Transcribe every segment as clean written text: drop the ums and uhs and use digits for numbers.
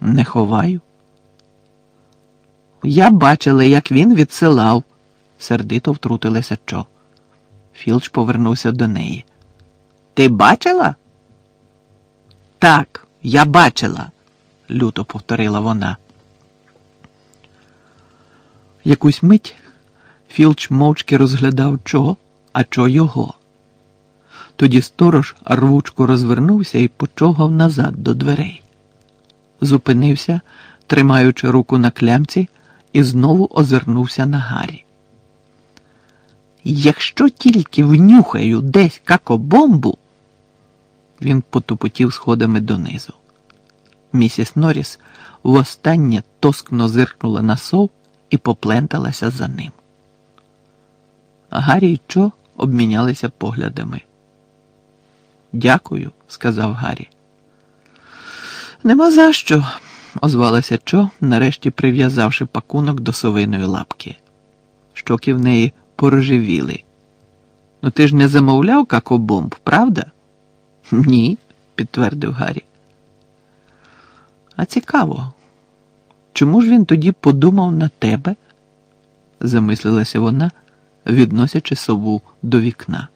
Не ховаю. Я бачила, як він відсилав, сердито втрутилася Чо. Філч повернувся до неї. Ти бачила? Так, я бачила, люто повторила вона. Якусь мить Філч мовчки розглядав Чо, а Чо його. Тоді сторож рвучко розвернувся і почогав назад до дверей. Зупинився, тримаючи руку на клямці, і знову озирнувся на Гаррі. Якщо тільки внюхаю десь какобомбу, він потупотів сходами донизу. Місіс Норріс востаннє тоскно зиркнула на сов і попленталася за ним. Гаррі й Чо обмінялися поглядами. «Дякую», – сказав Гаррі. «Нема за що», – озвалася Чо, нарешті прив'язавши пакунок до совиної лапки. Щоки в неї порожевіли. «Ну ти ж не замовляв какобомб, правда?» «Ні», – підтвердив Гаррі. «А цікаво, чому ж він тоді подумав на тебе?» – замислилася вона, відносячи сову до вікна.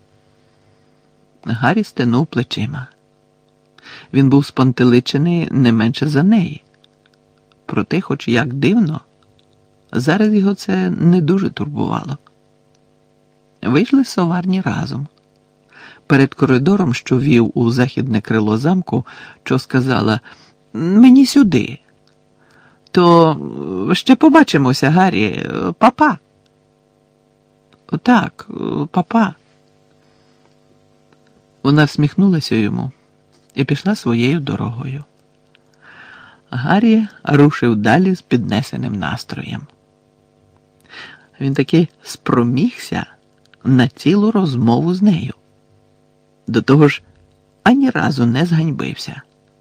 Гаррі стенув плечима. Він був спантеличений не менше за неї. Проте, хоч як дивно, зараз його це не дуже турбувало. Вийшли з соварні разом. Перед коридором, що вів у західне крило замку, Чо сказала: «Мені сюди». «То ще побачимося, Гаррі. Папа». «Так, папа». Вона всміхнулася йому і пішла своєю дорогою. Гаррі рушив далі з піднесеним настроєм. Він таки спромігся на цілу розмову з нею. До того ж, ані разу не зганьбився.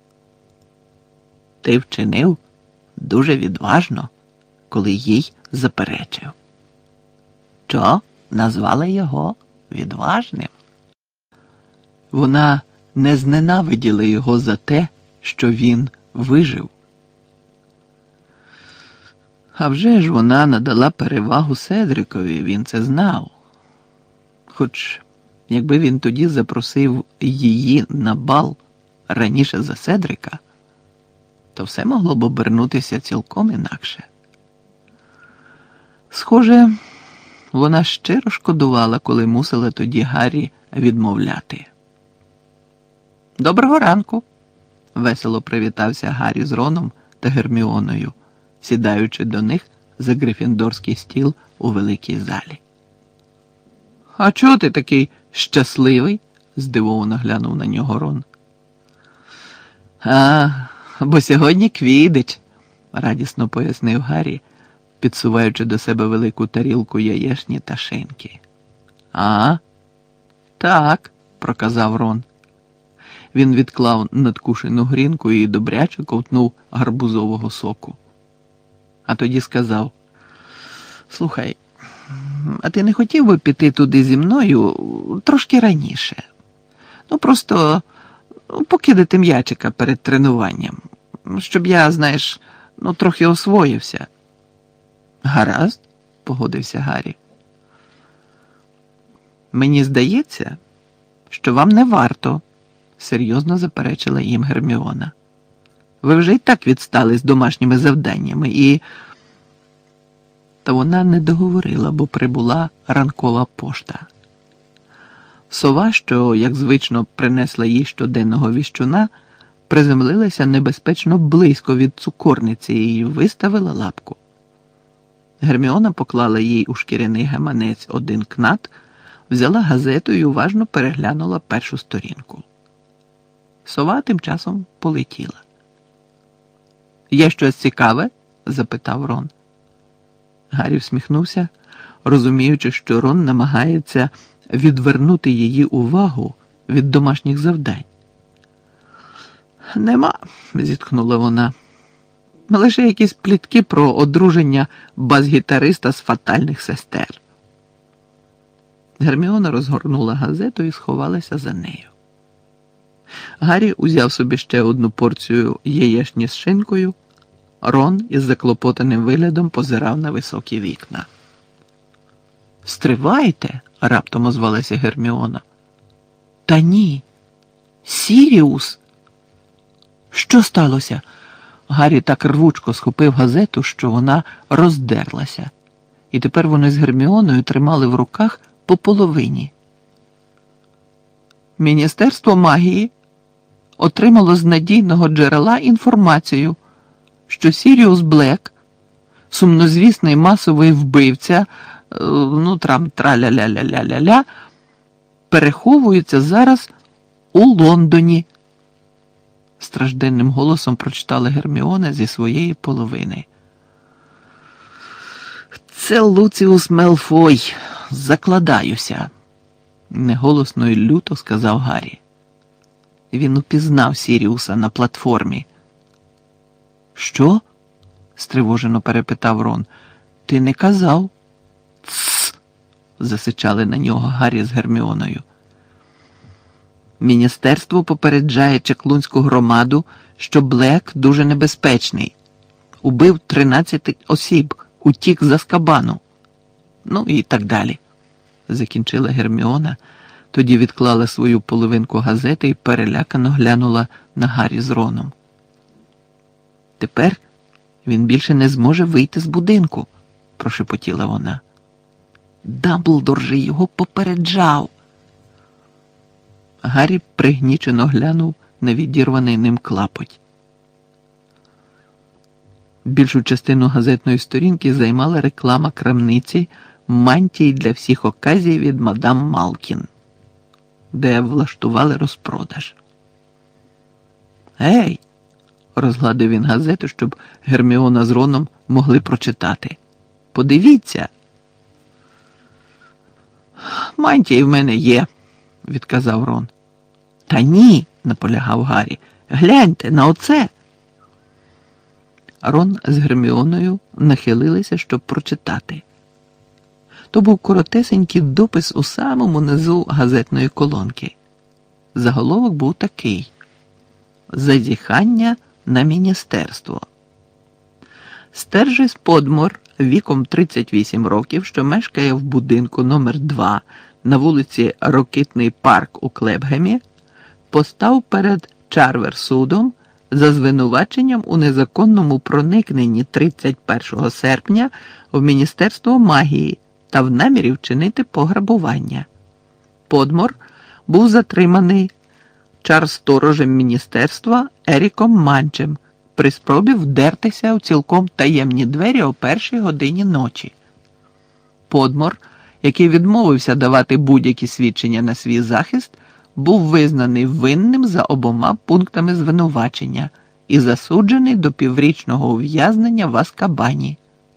Ти вчинив дуже відважно, коли їй заперечив. Чо назвала його відважним? Вона не зненавиділа його за те, що він вижив. А вже ж вона надала перевагу Седрикові, він це знав. Хоч, якби він тоді запросив її на бал раніше за Седрика, то все могло б обернутися цілком інакше. Схоже, вона щиро шкодувала, коли мусила тоді Гаррі відмовляти. «Доброго ранку!» – весело привітався Гаррі з Роном та Герміоною, сідаючи до них за грифіндорський стіл у великій залі. «А чого ти такий щасливий?» – здивовано глянув на нього Рон. «А, бо сьогодні квідич», – радісно пояснив Гаррі, підсуваючи до себе велику тарілку яєшні та шинки. «А, так», – проказав Рон. Він відклав надкушену грінку і добряче ковтнув гарбузового соку. А тоді сказав: «Слухай, а ти не хотів би піти туди зі мною трошки раніше? Ну, просто покидати м'ячика перед тренуванням, щоб я, знаєш, трохи освоївся». «Гаразд», – погодився Гаррі. «Мені здається, що вам не варто», – серйозно заперечила їм Герміона. «Ви вже й так відстали з домашніми завданнями і...» Та вона не договорила, бо прибула ранкова пошта. Сова, що, як звично, принесла їй щоденного віщуна, приземлилася небезпечно близько від цукорниці і виставила лапку. Герміона поклала їй у шкіряний гаманець один кнат, взяла газету і уважно переглянула першу сторінку. Сова тим часом полетіла. «Є щось цікаве?» – запитав Рон. Гаррі всміхнувся, розуміючи, що Рон намагається відвернути її увагу від домашніх завдань. «Нема», – зітхнула вона. «Лише якісь плітки про одруження бас-гітариста з фатальних сестер». Герміона розгорнула газету і сховалася за нею. Гаррі узяв собі ще одну порцію яєчні з шинкою. Рон із заклопотаним виглядом позирав на високі вікна. «Стривайте!» – раптом озвалася Герміона. «Та ні! Сіріус!» «Що сталося?» Гаррі так рвучко схопив газету, що вона роздерлася. І тепер вони з Герміоною тримали в руках по половині. Міністерство магії отримало з надійного джерела інформацію, що Сіріус Блек, сумнозвісний масовий вбивця, траля-ля-ля-ля-ля-ля, переховується зараз у Лондоні. Стражденним голосом прочитала Герміона зі своєї половини. «Це Луціус Мелфой, закладаюся», – неголосно й люто сказав Гаррі. Він упізнав Сіріуса на платформі. «Що?» – стривожено перепитав Рон. «Ти не казав?» «Тсс!» – засичали на нього Гаррі з Герміоною. «Міністерство попереджає чаклунську громаду, що Блек дуже небезпечний. Убив 13 осіб, утік з Азкабану». Ну і так далі. Закінчила Герміона, тоді відклала свою половинку газети і перелякано глянула на Гаррі з Роном. «Тепер він більше не зможе вийти з будинку», – прошепотіла вона. «Дамблдор же його попереджав». Гаррі пригнічено глянув на відірваний ним клапоть. Більшу частину газетної сторінки займала реклама крамниці «Мантій для всіх оказій» від мадам Малкін, де влаштували розпродаж. «Ей!» – розгладив він газету, щоб Герміона з Роном могли прочитати. «Подивіться!» «Мантії в мене є», – відказав Рон. «Та ні!» – наполягав Гаррі. «Гляньте на оце!» Рон з Герміоною нахилилися, щоб прочитати. То був коротесенький допис у самому низу газетної колонки. Заголовок був такий: «Зазіхання на міністерство». Стержис Подмор віком 38 років, що мешкає в будинку номер 2 на вулиці Рокитний парк у Клебгемі, постав перед Чарверсудом за звинуваченням у незаконному проникненні 31 серпня в Міністерство магії та в намірі вчинити пограбування. Подмор був затриманий чар-сторожем міністерства Еріком Манчем при спробі вдертися у цілком таємні двері о 1-й годині ночі. Подмор, який відмовився давати будь-які свідчення на свій захист, був визнаний винним за обома пунктами звинувачення і засуджений до 5-річного ув'язнення в Азкабані.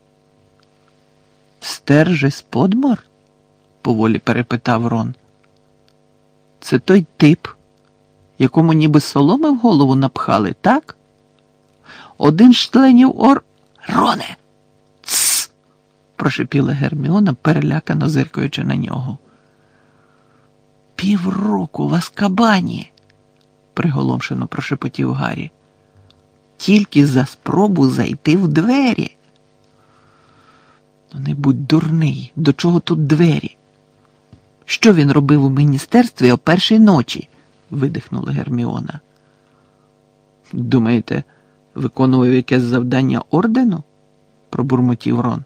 «Стержис Подмор?» – поволі перепитав Рон. «Це той тип, якому ніби соломи в голову напхали, так? Один з членів Роне!» «Тсс!» – прошипіла Герміона, перелякано зиркаючи на нього. «Півроку в Азкабані!» – приголомшено прошепотів Гаррі. «Тільки за спробу зайти в двері!» «Ну не будь дурний, до чого тут двері? Що він робив у міністерстві о 1-й ночі?» – видихнула Герміона. «Думаєте, виконував якесь завдання ордену?» – пробурмотів Рон.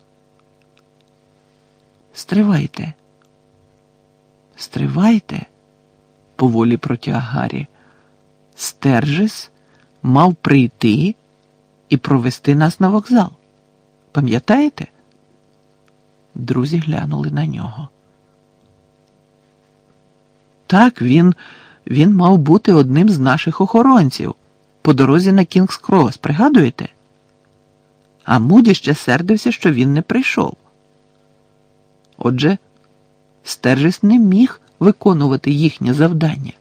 «Стривайте. Стривайте», – поволі протяг Гаррі. «Стержис мав прийти і провести нас на вокзал. Пам'ятаєте?» Друзі глянули на нього. «Так, він мав бути одним з наших охоронців по дорозі на Кінгс-Крос, пригадуєте? А Муді ще сердився, що він не прийшов. Отже, Стержис не міг виконувати їхнє завдання.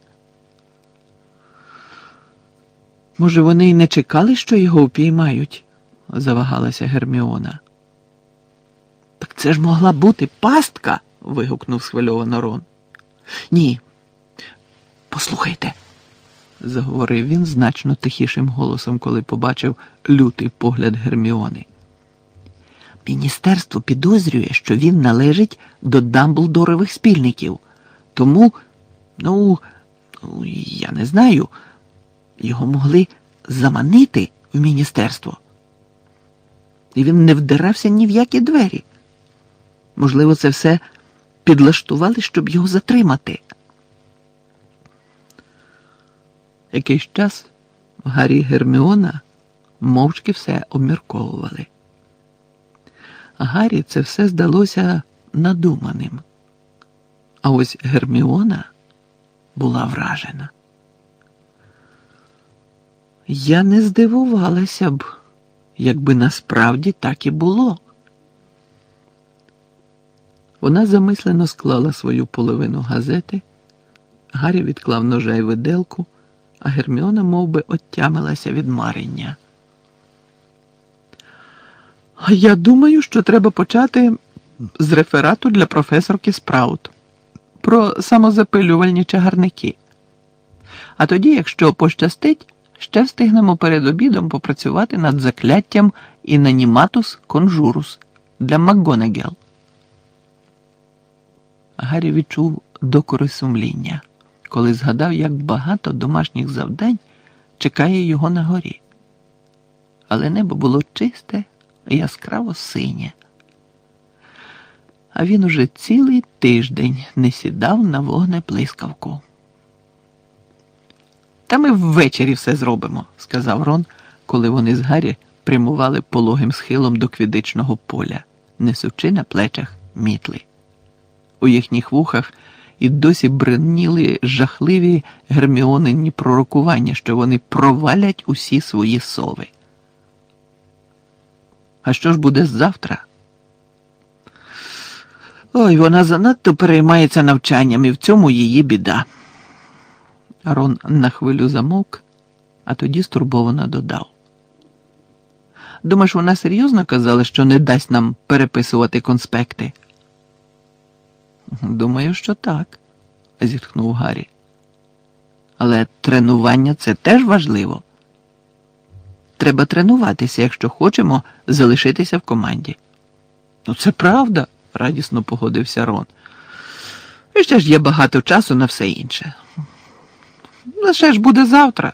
Може, вони й не чекали, що його упіймають?» – завагалася Герміона. «Так це ж могла бути пастка!» – вигукнув схвильовано Рон. «Ні, послухайте!» заговорив він значно тихішим голосом, коли побачив лютий погляд Герміони. Міністерство підозрює, що він належить до Дамблдорових спільників. Тому, я не знаю, його могли заманити в міністерство. І він не вдирався ні в які двері. Можливо, це все підлаштували, щоб його затримати. Якийсь час Гаррі і Герміона мовчки все обмірковували. Гаррі це все здалося надуманим. А ось Герміона була вражена. Я не здивувалася б, якби насправді так і було. Вона замислено склала свою половину газети, Гаррі відклав ножа й виделку, а Герміона мовби оттямилася від марення. Я думаю, що треба почати з реферату для професорки Спраут про самозапилювальні чагарники. А тоді, якщо пощастить, ще встигнемо перед обідом попрацювати над закляттям Інаніматус Конжурус для МакГонагал. Гаррі відчув докори сумління, коли згадав, як багато домашніх завдань чекає його на горі. Але небо було чисте і яскраво синє. А він уже цілий тиждень не сідав на вогнеблискавку. «Та ми ввечері все зробимо», – сказав Рон, коли вони з Гаррі прямували пологим схилом до квідичного поля, несучи на плечах мітли. У їхніх вухах і досі бреніли жахливі Герміонині пророкування, що вони провалять усі свої сови. А що ж буде завтра? Ой, вона занадто переймається навчанням, і в цьому її біда. Рон на хвилю замовк, а тоді стурбовано додав. Думаєш, вона серйозно казала, що не дасть нам переписувати конспекти? Думаю, що так, зітхнув Гаррі. Але тренування – це теж важливо. Треба тренуватися, якщо хочемо залишитися в команді. Це правда, радісно погодився Рон. І ще ж є багато часу на все інше. Лише ж буде завтра.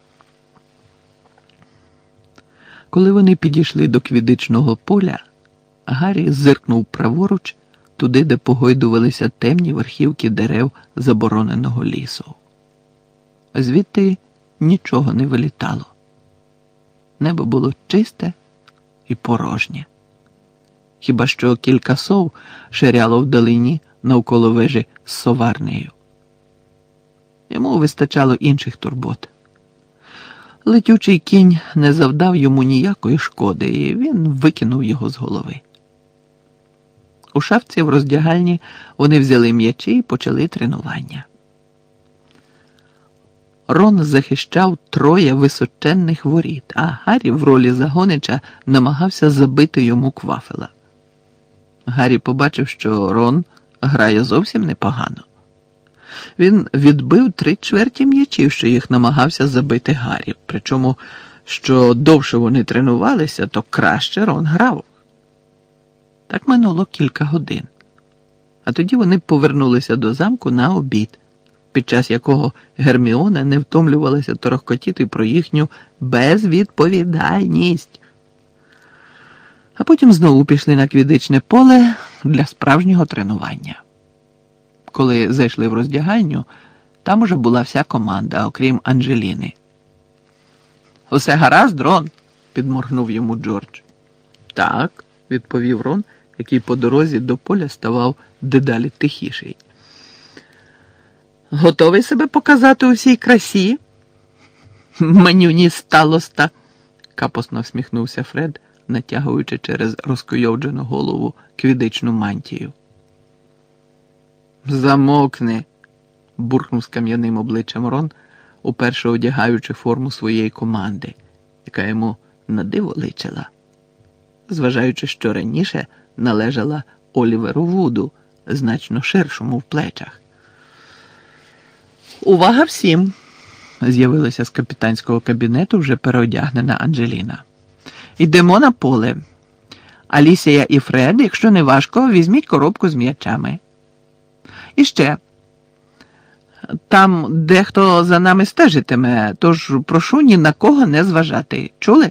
Коли вони підійшли до квідичного поля, Гаррі зиркнув праворуч, туди, де погойдувалися темні верхівки дерев забороненого лісу. Звідти нічого не вилітало. Небо було чисте і порожнє. Хіба що кілька сов ширяло вдалині навколо вежі з соварнею. Йому вистачало інших турбот. Летючий кінь не завдав йому ніякої шкоди, і він викинув його з голови. У шафці в роздягальні вони взяли м'ячі і почали тренування. Рон захищав 3 височенних воріт, а Гаррі в ролі загонича намагався забити йому квафела. Гаррі побачив, що Рон грає зовсім непогано. Він відбив 3/4 м'ячів, що їх намагався забити Гаррі. Причому, що довше вони тренувалися, то краще Рон грав. Так минуло кілька годин. А тоді вони повернулися до замку на обід, під час якого Герміона не втомлювалася торохкотіти про їхню безвідповідальність. А потім знову пішли на квідичне поле для справжнього тренування. Коли зайшли в роздягальню, там уже була вся команда, окрім Анджеліни. «Усе гаразд, Рон?» – підморгнув йому Джордж. «Так», – відповів Рон, який по дорозі до поля ставав дедалі тихіший. «Готовий себе показати у всій красі?» «Манюні сталоста», – капосно всміхнувся Фред, натягуючи через розкуйовджену голову квідичну мантію. «Замовкни!» – буркнув з кам'яним обличчям Рон, уперше одягаючи форму своєї команди, яка йому на диво личила, зважаючи, що раніше належала Оліверу Вуду, значно ширшому в плечах. «Увага всім! з'явилася з капітанського кабінету вже переодягнена Анджеліна. Йдемо на поле. Алісія і Фред, якщо не важко, візьміть коробку з м'ячами. І ще. Там дехто за нами стежитиме, тож прошу ні на кого не зважати. Чули?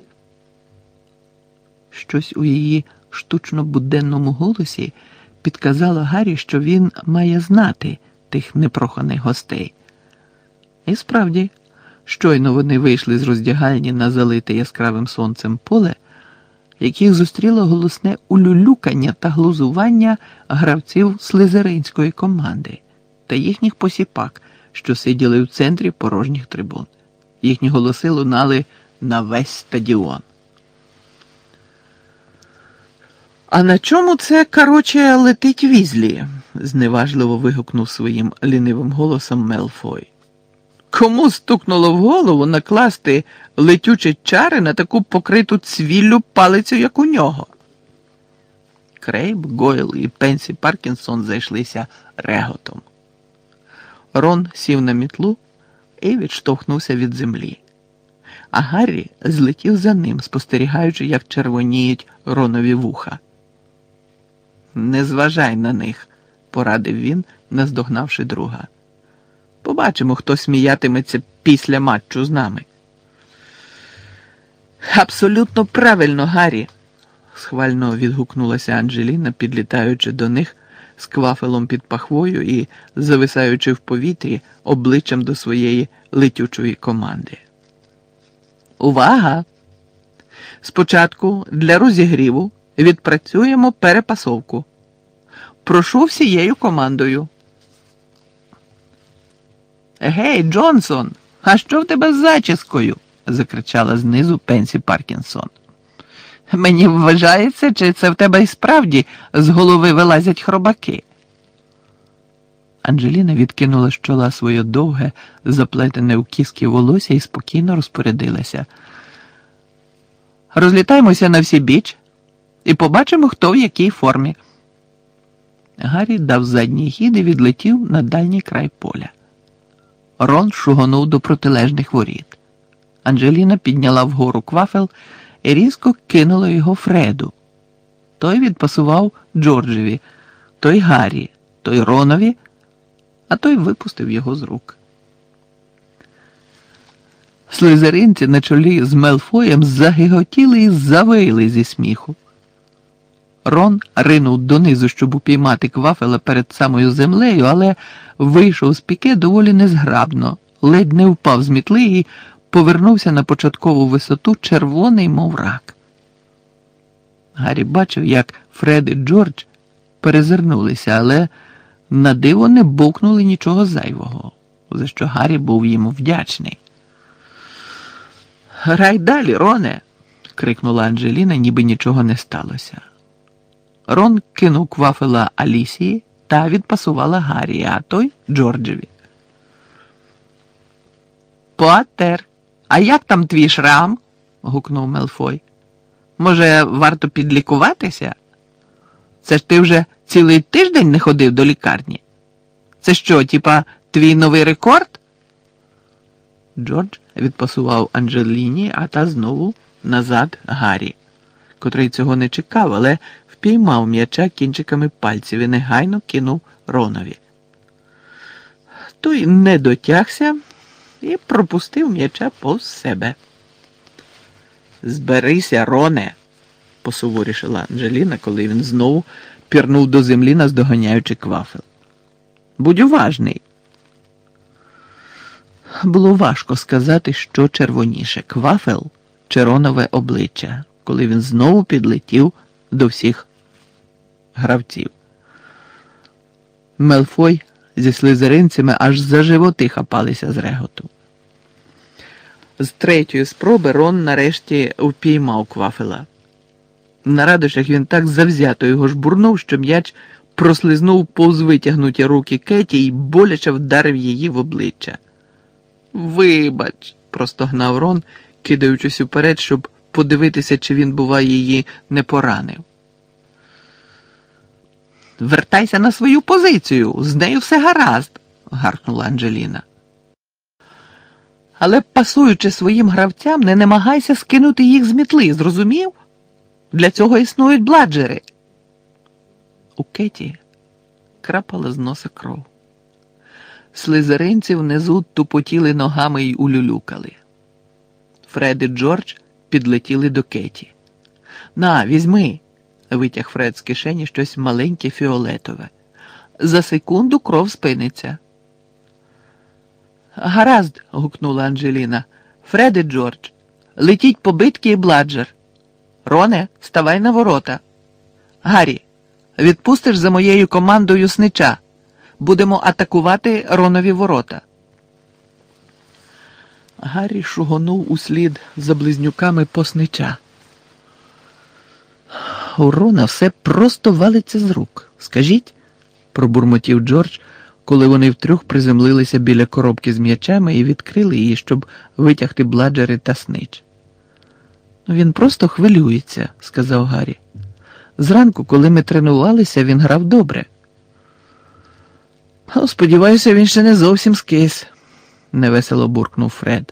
Щось у її штучно-буденному голосі підказало Гаррі, що він має знати тих непроханих гостей. І справді, щойно вони вийшли з роздягальні на залите яскравим сонцем поле, яких зустріло голосне улюлюкання та глузування гравців слизеринської команди та їхніх посіпак, що сиділи в центрі порожніх трибун. Їхні голоси лунали на весь стадіон. «А на чому це, короче, летить Візлі?» – зневажливо вигукнув своїм лінивим голосом Мелфой. «Кому стукнуло в голову накласти летючі чари на таку покриту цвіллю палицю, як у нього?» Крейб, Гойл і Пенсі Паркінсон зайшлися реготом. Рон сів на мітлу і відштовхнувся від землі. А Гаррі злетів за ним, спостерігаючи, як червоніють Ронові вуха. «Не зважай на них», – порадив він, наздогнавши друга. «Побачимо, хто сміятиметься після матчу з нами». «Абсолютно правильно, Гаррі», – схвально відгукнулася Анджеліна, підлітаючи до них з квафелом під пахвою і зависаючи в повітрі обличчям до своєї летючої команди. «Увага! Спочатку для розігріву відпрацюємо перепасовку. Прошу всією командою». «Гей, Джонсон, а що в тебе з зачіскою?» – закричала знизу Пенсі Паркінсон. «Мені вважається, чи це в тебе і справді з голови вилазять хробаки?» Анджеліна відкинула з чола своє довге, заплетене в кіски волосся і спокійно розпорядилася. «Розлітаємося на всі біч і побачимо, хто в якій формі». Гаррі дав задній хід і відлетів на дальній край поля. Рон шугонув до протилежних воріт. Анджеліна підняла вгору квафел і різко кинула його Фреду. Той відпасував Джорджеві, той Гаррі, той Ронові, а той випустив його з рук. Слизеринці на чолі з Мелфоєм загиготіли і завили зі сміху. Рон ринув донизу, щоб упіймати квафела перед самою землею, але вийшов з піке доволі незграбно, ледь не впав з мітли і повернувся на початкову висоту червоний, мов рак. Гаррі бачив, як Фред і Джордж перезирнулися, але на диво не бовкнули нічого зайвого, за що Гаррі був йому вдячний. «Грай далі, Роне!» – крикнула Анджеліна, ніби нічого не сталося. Рон кинув квафела Алісії та відпасувала Гаррі, а той – Джорджеві. «Поттер, а як там твій шрам?» – гукнув Мелфой. «Може, варто підлікуватися? Це ж ти вже цілий тиждень не ходив до лікарні? Це що, типа, твій новий рекорд?» Джордж відпасував Анджеліні, а та знову назад Гаррі, котрий цього не чекав, але впіймав м'яча кінчиками пальців і негайно кинув Ронові. Той не дотягся і пропустив м'яча повз себе. «Зберися, Роне!» – посуворішила Анджеліна, коли він знову пірнув до землі, наздоганяючи квафел. «Будь уважний!» Було важко сказати, що червоніше – квафел чи Ронове обличчя, коли він знову підлетів до всіх гравців. Мелфой зі слизеринцями аж за животи хапалися з реготу. З третьої спроби Рон нарешті впіймав квафела. На радощах він так завзято його жбурнув, що м'яч прослизнув повз витягнуті руки Кеті і боляче вдарив її в обличчя. «Вибач!» – простогнав Рон, кидаючись уперед, щоб подивитися, чи він, бува, її не поранив. «Вертайся на свою позицію, з нею все гаразд!» – гаркнула Анджеліна. Але пасуючи своїм гравцям, не намагайся скинути їх з мітли, зрозумів? Для цього існують бладжери. У Кеті крапала з носа кров. Слизеринці внизу тупотіли ногами й улюлюкали. Фред і Джордж підлетіли до Кеті. «На, візьми!» – витяг Фред з кишені щось маленьке фіолетове. «За секунду кров спиниться». «Гаразд!» – гукнула Анджеліна. «Фред і Джордж, летіть по битки і бладжер. Роне, ставай на ворота. Гаррі, відпустиш за моєю командою снича. Будемо атакувати Ронові ворота». Гаррі шугонув услід за близнюками по снича. «У Рона все просто валиться з рук. Скажіть?» – пробурмотів Джордж, коли вони втрьох приземлилися біля коробки з м'ячами і відкрили її, щоб витягти бладжери та снич. «Він просто хвилюється», – сказав Гаррі. «Зранку, коли ми тренувалися, він грав добре». «Сподіваюся, він ще не зовсім скис», – невесело буркнув Фред.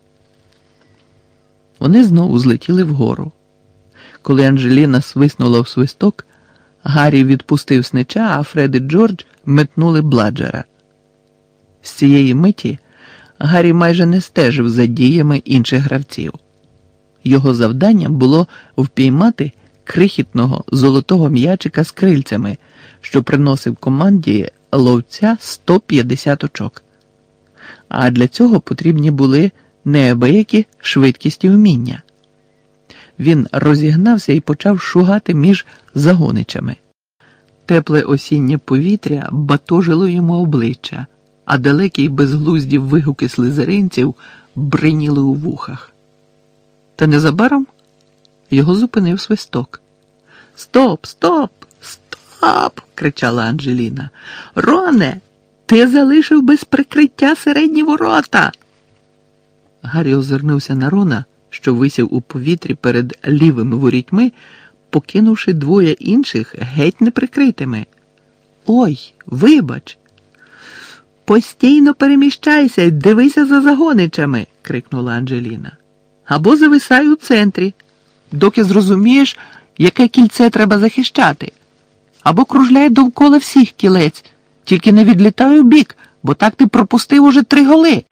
Вони знову злетіли вгору. Коли Анджеліна свиснула в свисток, Гаррі відпустив снича, а Фред і Джордж метнули бладжера. З цієї миті Гаррі майже не стежив за діями інших гравців. Його завданням було впіймати крихітного золотого м'ячика з крильцями, що приносив команді ловця 150 очок. А для цього потрібні були неабиякі швидкість і вміння. Він розігнався і почав шугати між загоничами. Тепле осіннє повітря батожило йому обличчя, а далекі й безглузді вигуки слизеринців бриніли у вухах. Та незабаром його зупинив свисток. «Стоп! Стоп! Стоп!» – кричала Анджеліна. «Роне, ти залишив без прикриття середні ворота!» Гаррі озирнувся на Рона, що висів у повітрі перед лівими ворітьми, покинувши двоє інших геть неприкритими. «Ой, вибач!» «Постійно переміщайся й дивися за загоничами!» – крикнула Анджеліна. «Або зависай у центрі, доки зрозумієш, яке кільце треба захищати. Або кружляй довкола всіх кілець, тільки не відлітай у бік, бо так ти пропустив уже 3 голи!»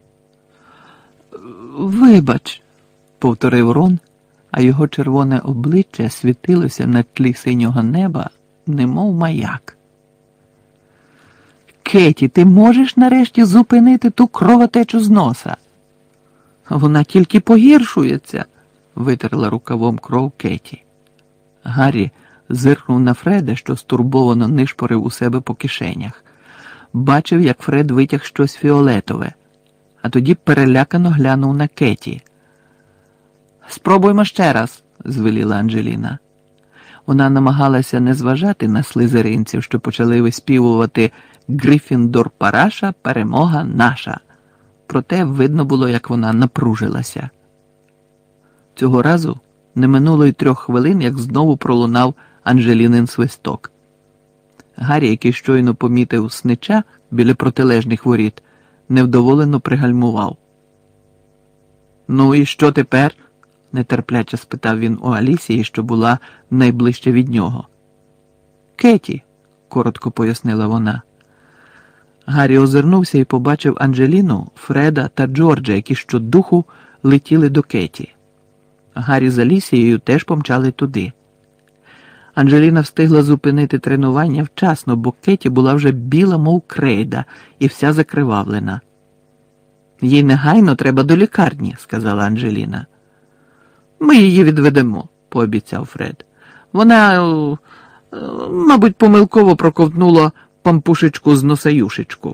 «Вибач!» – повторив Рон, а його червоне обличчя світилося на тлі синього неба, немов маяк. «Кеті, ти можеш нарешті зупинити ту кровотечу з носа?» «Вона тільки погіршується», – витерла рукавом кров Кеті. Гаррі зиркнув на Фреда, що стурбовано нишпорив у себе по кишенях. Бачив, як Фред витяг щось фіолетове, а тоді перелякано глянув на Кеті. «Спробуймо ще раз», – звеліла Анджеліна. Вона намагалася не зважати на слизеринців, що почали виспівувати «Грифіндор параша, перемога наша». Проте видно було, як вона напружилася. Цього разу не минуло й 3 хвилин, як знову пролунав Анджелінин свисток. Гаррі, який щойно помітив снича біля протилежних воріт, невдоволено пригальмував. «Ну і що тепер?» – нетерпляче спитав він у Алісії, що була найближче від нього. «Кеті», – коротко пояснила вона. Гаррі озирнувся і побачив Анджеліну, Фреда та Джорджа, які щодуху летіли до Кеті. Гаррі з Алісією теж помчали туди. Анджеліна встигла зупинити тренування вчасно, бо Кеті була вже біла, мов крейда, і вся закривавлена. «Їй негайно треба до лікарні», – сказала Анджеліна. «Ми її відведемо», – пообіцяв Фред. «Вона, мабуть, помилково проковтнула пампушечку з носаюшечку».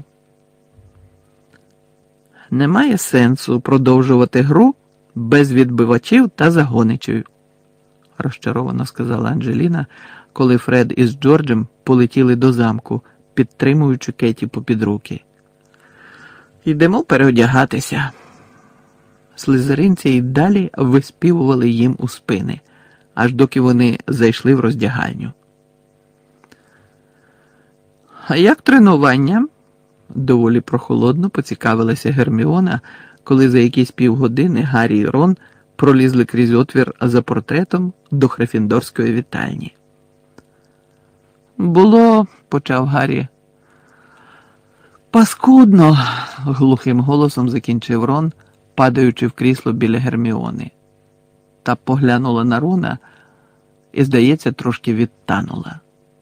«Немає сенсу продовжувати гру без відбивачів та загоничів», – розчаровано сказала Анджеліна, коли Фред із Джорджем полетіли до замку, підтримуючи Кеті попід руки. «Йдемо переодягатися». Слизеринці й далі виспівували їм у спини, аж доки вони зайшли в роздягальню. «А як тренування?» – доволі прохолодно поцікавилася Герміона, коли за якісь півгодини Гаррі і Рон пролізли крізь отвір за портретом до Грифіндорської вітальні. «Було», – почав Гаррі. «Паскудно», – глухим голосом закінчив Рон, падаючи в крісло біля Герміони. Та поглянула на Рона і, здається, трошки відтанула.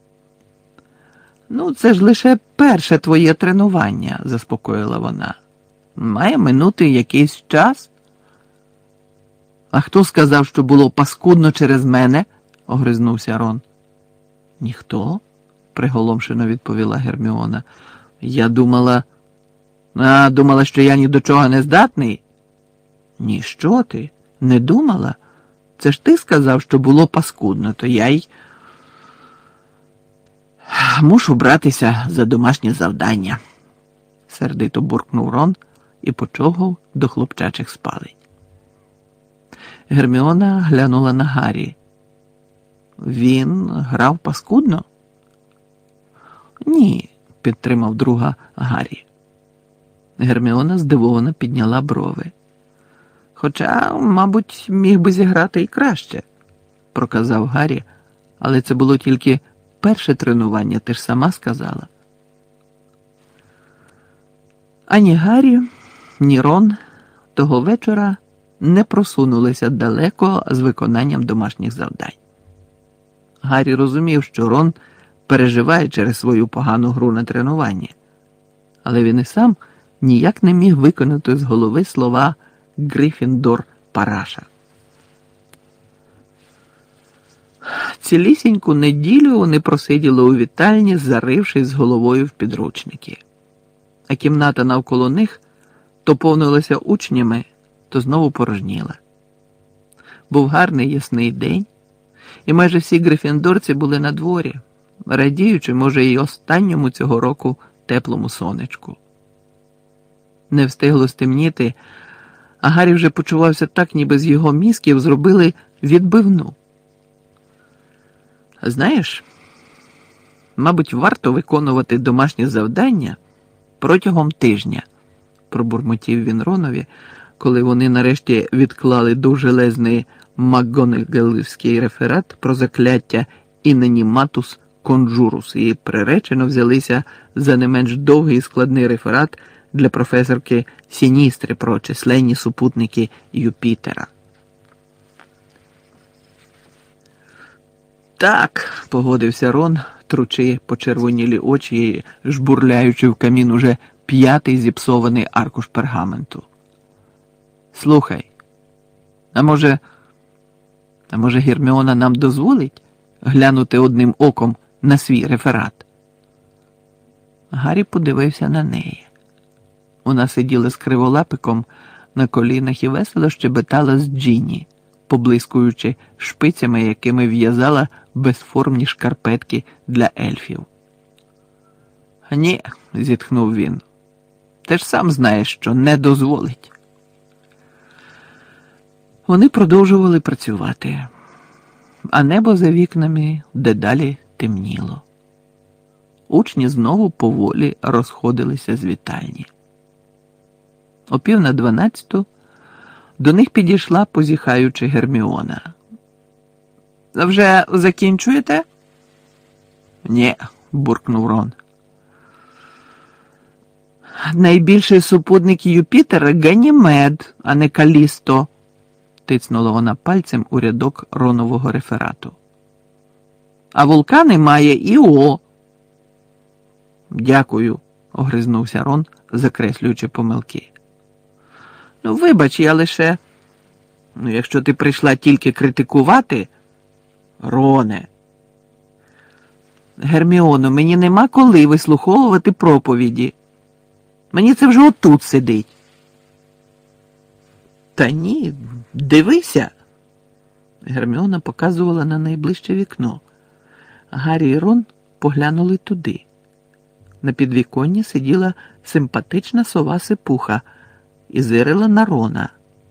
«Ну, це ж лише перше твоє тренування», – заспокоїла вона. «Має минути якийсь час». «А хто сказав, що було паскудно через мене?» – огризнувся Рон. «Ніхто?» – приголомшено відповіла Герміона. «Я думала... думала, що я ні до чого не здатний?» «Ні, що ти? Не думала? Це ж ти сказав, що було паскудно, то я й... мушу братися за домашнє завдання», – сердито буркнув Рон і почовгав до хлопчачих спалень. Герміона глянула на Гаррі. «Він грав паскудно?» «Ні», – підтримав друга Гаррі. Герміона здивовано підняла брови. «Хоча, мабуть, міг би зіграти і краще», – проказав Гаррі, але це було тільки перше тренування, ти ж сама сказала. Ані Гаррі, ні Рон того вечора не просунулися далеко з виконанням домашніх завдань. Гаррі розумів, що Рон переживає через свою погану гру на тренуванні, але він і сам ніяк не міг виконати з голови слова «Грифіндор параша». Цілісіньку неділю вони просиділи у вітальні, зарившись з головою в підручники. А кімната навколо них то повнилася учнями, то знову порожніла. Був гарний ясний день, і майже всі грифіндорці були на дворі, радіючи, може, і останньому цього року теплому сонечку. Не встигло стемніти, а Гаррі вже почувався так, ніби з його мізків зробили відбивну. Знаєш, мабуть, варто виконувати домашні завдання протягом тижня, пробурмотів він Ронові, коли вони нарешті відклали довжелезний макгонагелівський реферат про закляття інаніматус конджурус і приречено взялися за не менш довгий і складний реферат для професорки Сіністри про численні супутники Юпітера. «Так», – погодився Рон, тручи почервонілі очі і жбурляючи в камін уже 5-й зіпсований аркуш пергаменту. «Слухай, а може Герміона нам дозволить глянути одним оком на свій реферат?» Гаррі подивився на неї. Вона сиділа з криволапиком на колінах і весело щебетала з Джинні, поблискуючи шпицями, якими в'язала безформні шкарпетки для ельфів. «Ні», – зітхнув він, – «ти ж сам знаєш, що не дозволить». Вони продовжували працювати, а небо за вікнами дедалі темніло. Учні знову поволі розходилися з вітальні. О 11:45 до них підійшла, позіхаючи, Герміона. «Вже закінчуєте?» «Ні», – буркнув Рон. «Найбільший супутник Юпітера – Ганімед, а не Калісто», – тицнула вона пальцем у рядок Ронового реферату. «А вулкани має Іо». «Дякую», – огризнувся Рон, закреслюючи помилки. «Ну, вибач, я лише... якщо ти прийшла тільки критикувати...» «Роне...» «Герміоно, мені нема коли вислуховувати проповіді. Мені це вже отут сидить». «Та ні, дивися!» Герміона показувала на найближче вікно. Гаррі і Рон поглянули туди. На підвіконні сиділа симпатична сова Сипуха і зирила на Рона.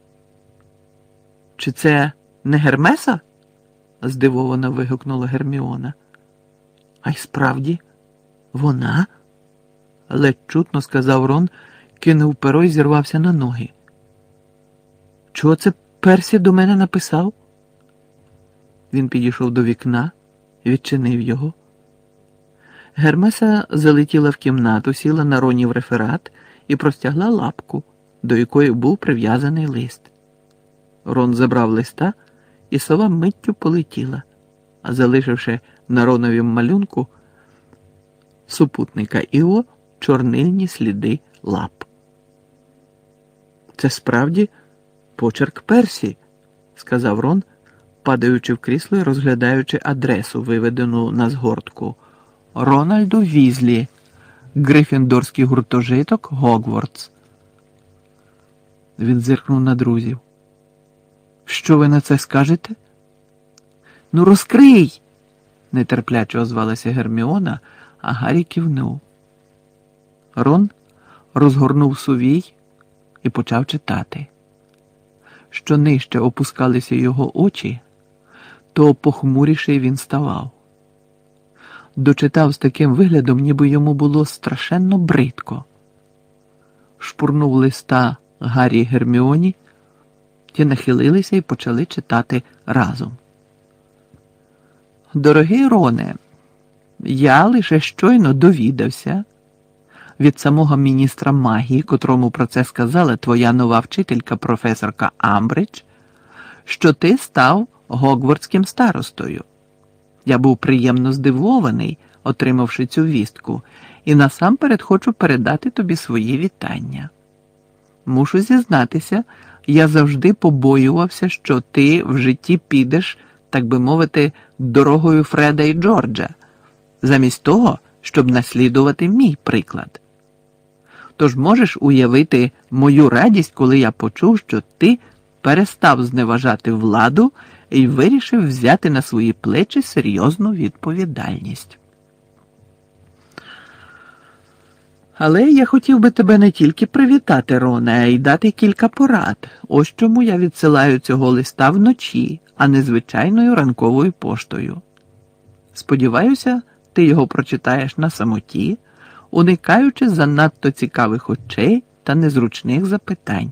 «Чи це не Гермеса?» – здивовано вигукнула Герміона. «А й справді, вона?» – ледь чутно сказав Рон, кинув перо й зірвався на ноги. Що це Персі до мене написав? Він підійшов до вікна, відчинив його. Гермеса залетіла в кімнату, сіла на Ронів реферат і простягла лапку, до якої був прив'язаний лист. Рон забрав листа, і сова миттю полетіла, а залишивши на Роновім малюнку супутника Іо чорнильні сліди лап. «Це справді почерк Персі», – сказав Рон, падаючи в крісло і розглядаючи адресу, виведену на згортку. «Рональду Візлі, Грифіндорський гуртожиток, Гогвартс». Він зиркнув на друзів. «Що ви на це скажете?» «Ну, розкрий!» – нетерпляче озвалася Герміона, а Гаррі кивнув. Рон розгорнув сувій і почав читати. Що нижче опускалися його очі, то похмуріший він ставав. Дочитав з таким виглядом, ніби йому було страшенно бридко. Шпурнув листа Гаррі й Герміоні, ті нахилилися і почали читати разом. «Дорогий Роне, я лише щойно довідався від самого міністра магії, котрому про це сказала твоя нова вчителька, професорка Амбридж, що ти став гогвартським старостою. Я був приємно здивований, отримавши цю вістку, і насамперед хочу передати тобі свої вітання. Мушу зізнатися, я завжди побоювався, що ти в житті підеш, так би мовити, дорогою Фреда і Джорджа, замість того, щоб наслідувати мій приклад. Тож можеш уявити мою радість, коли я почув, що ти перестав зневажати владу і вирішив взяти на свої плечі серйозну відповідальність. Але я хотів би тебе не тільки привітати, Роне, а й дати кілька порад. Ось чому я відсилаю цього листа вночі, а не звичайною ранковою поштою. Сподіваюся, ти його прочитаєш на самоті, уникаючи занадто цікавих очей та незручних запитань.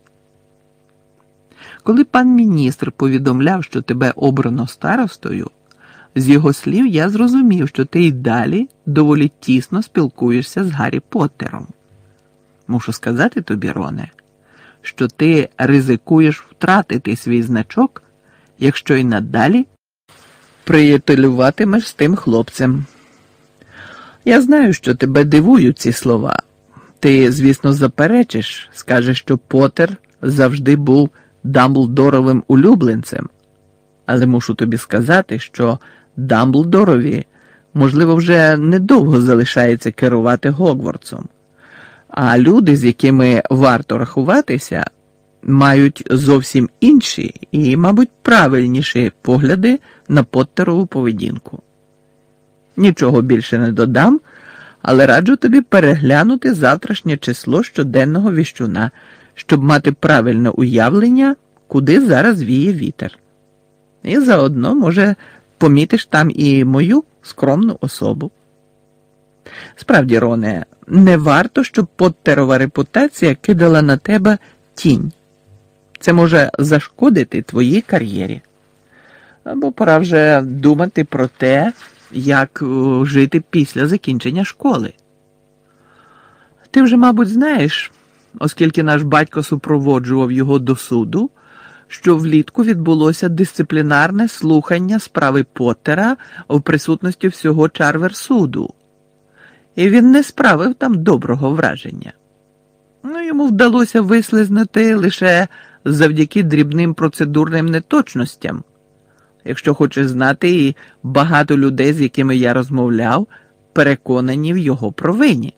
Коли пан міністр повідомляв, що тебе обрано старостою, з його слів я зрозумів, що ти й далі доволі тісно спілкуєшся з Гаррі Поттером. Мушу сказати тобі, Роне, що ти ризикуєш втратити свій значок, якщо й надалі приятелюватимеш з тим хлопцем. Я знаю, що тебе дивують ці слова. Ти, звісно, заперечиш, скажеш, що Поттер завжди був Дамблдоровим улюбленцем. Але мушу тобі сказати, що Дамблдорові, можливо, вже недовго залишається керувати Гогвартсом. А люди, з якими варто рахуватися, мають зовсім інші і, мабуть, правильніші погляди на Поттерову поведінку. Нічого більше не додам, але раджу тобі переглянути завтрашнє число щоденного віщуна, щоб мати правильне уявлення, куди зараз віє вітер. І заодно, може, помітиш там і мою скромну особу. Справді, Роне, не варто, щоб Поттерова репутація кидала на тебе тінь. Це може зашкодити твоїй кар'єрі. Або пора вже думати про те, як жити після закінчення школи. Ти вже, мабуть, знаєш, оскільки наш батько супроводжував його до суду, що влітку відбулося дисциплінарне слухання справи Поттера в присутності всього Чарверсуду. І він не справив там доброго враження. Йому вдалося вислизнути лише завдяки дрібним процедурним неточностям. Якщо хочеш знати, і багато людей, з якими я розмовляв, переконані в його провині.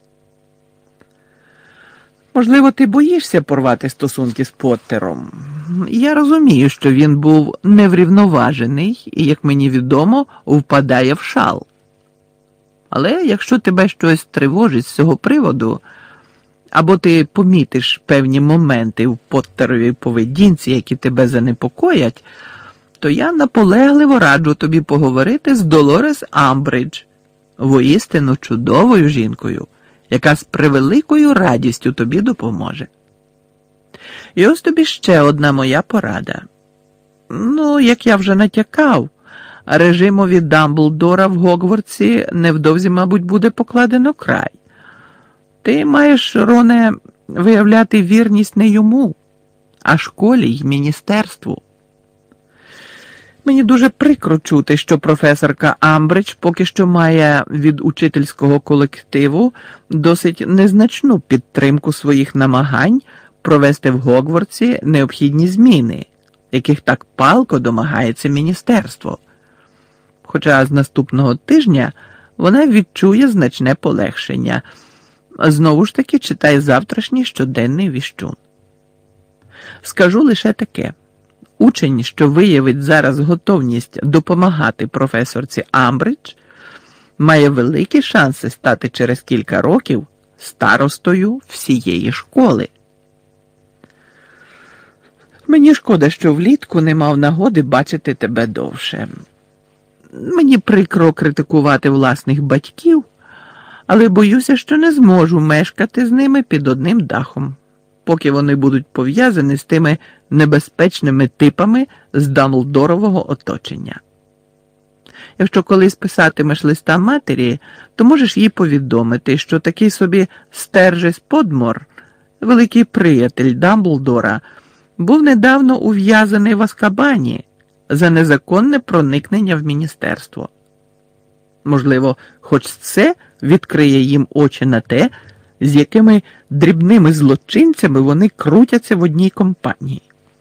Можливо, ти боїшся порвати стосунки з Поттером. Я розумію, що він був неврівноважений і, як мені відомо, впадає в шал. Але якщо тебе щось тривожить з цього приводу, або ти помітиш певні моменти в Поттеровій поведінці, які тебе занепокоять, то я наполегливо раджу тобі поговорити з Долорес Амбридж, воістину чудовою жінкою, яка з превеликою радістю тобі допоможе. І ось тобі ще одна моя порада. Ну, як я вже натякав, режимові Дамблдора в Гогвартсі невдовзі, мабуть, буде покладено край. Ти маєш, Роне, виявляти вірність не йому, а школі й міністерству. Мені дуже прикро чути, що професорка Амбридж поки що має від учительського колективу досить незначну підтримку своїх намагань провести в Гогвартсі необхідні зміни, яких так палко домагається міністерство. Хоча з наступного тижня вона відчує значне полегшення. Знову ж таки, читай завтрашній щоденний віщун. Скажу лише таке. Учень, що виявить зараз готовність допомагати професорці Амбридж, має великі шанси стати через кілька років старостою всієї школи. Мені шкода, що влітку не мав нагоди бачити тебе довше. Мені прикро критикувати власних батьків, але боюся, що не зможу мешкати з ними під одним дахом, поки вони будуть пов'язані з тими небезпечними типами з Дамблдорового оточення. Якщо колись писатимеш листа матері, то можеш їй повідомити, що такий собі Стержес Подмор, великий приятель Дамблдора, був недавно ув'язаний в Азкабані за незаконне проникнення в міністерство. Можливо, хоч це відкриє їм очі на те, з якими дрібними злочинцями вони крутяться в одній компанії.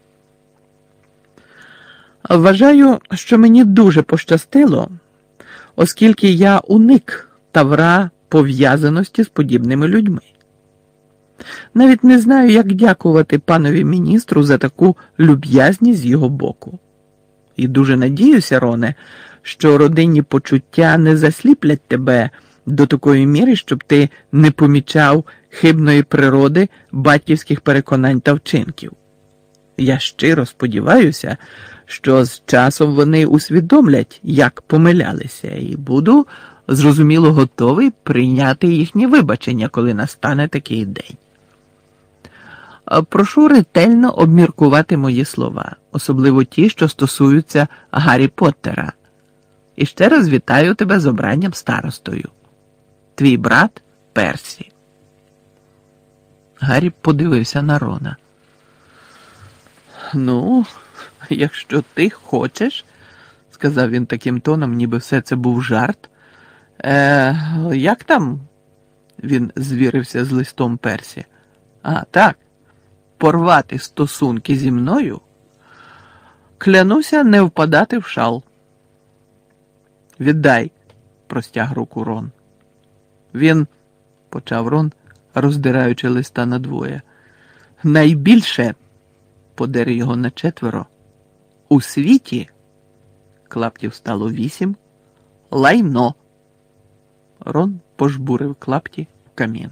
Вважаю, що мені дуже пощастило, оскільки я уник тавра пов'язаності з подібними людьми. Навіть не знаю, як дякувати панові міністру за таку люб'язність з його боку. І дуже надіюся, Роне, що родинні почуття не засліплять тебе до такої міри, щоб ти не помічав хибної природи батьківських переконань та вчинків. Я щиро сподіваюся, що з часом вони усвідомлять, як помилялися, і буду, зрозуміло, готовий прийняти їхнє вибачення, коли настане такий день. Прошу ретельно обміркувати мої слова, особливо ті, що стосуються Гаррі Поттера. І ще раз вітаю тебе з обранням старостою. Твій брат Персі. Гаррі подивився на Рона. Ну, якщо ти хочеш, сказав він таким тоном, ніби все це був жарт. Як там? Він звірився з листом Персі. А, так. Порвати стосунки зі мною? Клянуся не впадати в шал. Віддай, простяг руку Рон. Він, почав Рон, роздираючи листа надвоє, найбільше, подер його на четверо, у світі, клаптів стало 8, лайно. Рон пожбурив клапті в камін.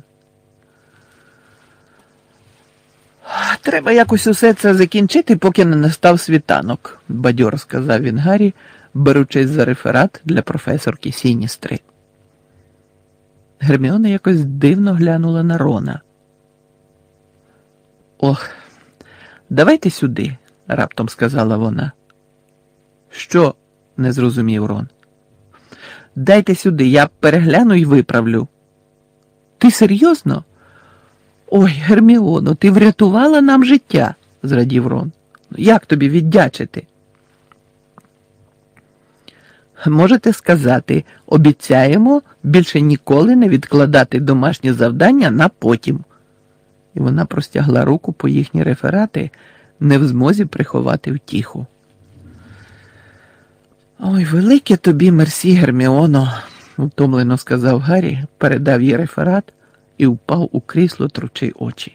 Треба якось усе це закінчити, поки не настав світанок, бадьоро сказав він Гаррі, беручись за реферат для професорки Сіністри. Герміона якось дивно глянула на Рона. Ох, давайте сюди, раптом сказала вона. Що? Не зрозумів Рон. Дайте сюди, я перегляну і виправлю. Ти серйозно? Ой, Герміоно, ти врятувала нам життя, зрадів Рон. Як тобі віддячити? Можете сказати, обіцяємо більше ніколи не відкладати домашні завдання на потім. І вона простягла руку по їхні реферати, не в змозі приховати втіху. Ой, велике тобі мерсі, Герміоно, втомлено сказав Гаррі, передав їй реферат і впав у крісло, тручи очі.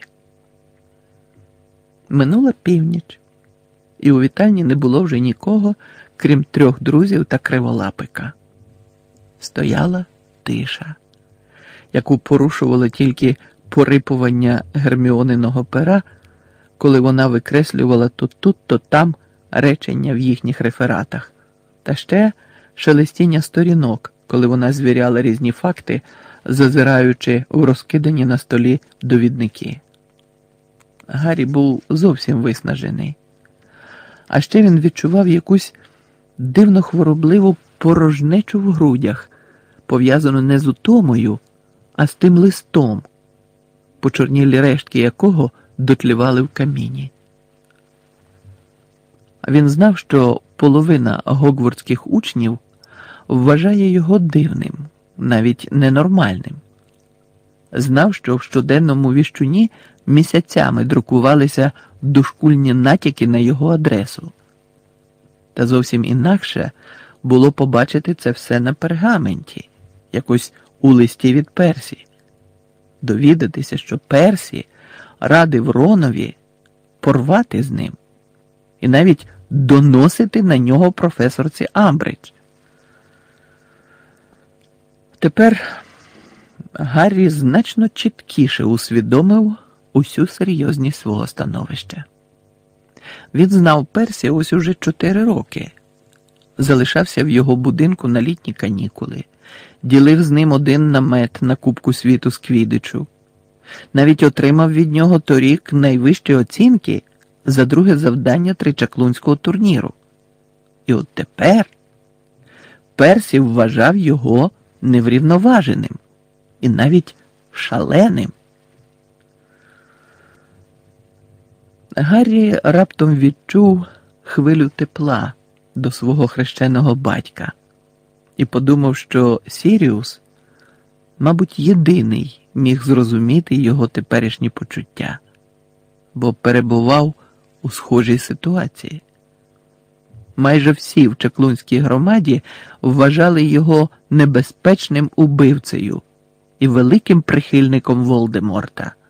Минула північ, і у вітальні не було вже нікого, крім 3 друзів та Криволапика. Стояла тиша, яку порушувало тільки порипування Герміониного пера, коли вона викреслювала то тут, то там речення в їхніх рефератах, та ще шелестіння сторінок, коли вона звіряла різні факти, зазираючи в розкидані на столі довідники. Гаррі був зовсім виснажений. А ще він відчував якусь дивно хворобливу порожнечу в грудях, пов'язану не з утомою, а з тим листом, почорнілі рештки якого дотлівали в каміні. Він знав, що половина гогвардських учнів вважає його дивним, навіть ненормальним. Знав, що в щоденному віщуні місяцями друкувалися дошкульні натяки на його адресу. Та зовсім інакше було побачити це все на пергаменті, якось у листі від Персі. Довідатися, що Персі радив Ронові порвати з ним і навіть доносити на нього професорці Амбридж. Тепер Гаррі значно чіткіше усвідомив усю серйозність свого становища. Він знав Персі ось уже 4 роки. Залишався в його будинку на літні канікули, ділив з ним один намет на Кубку світу з квіддичу. Навіть отримав від нього торік найвищі оцінки за друге завдання тричаклунського турніру. І от тепер Персі вважав його неврівноваженим і навіть шаленим. Гаррі раптом відчув хвилю тепла до свого хрещеного батька і подумав, що Сіріус, мабуть, єдиний міг зрозуміти його теперішні почуття, бо перебував у схожій ситуації. Майже всі в чаклунській громаді вважали його небезпечним убивцею і великим прихильником Волдеморта.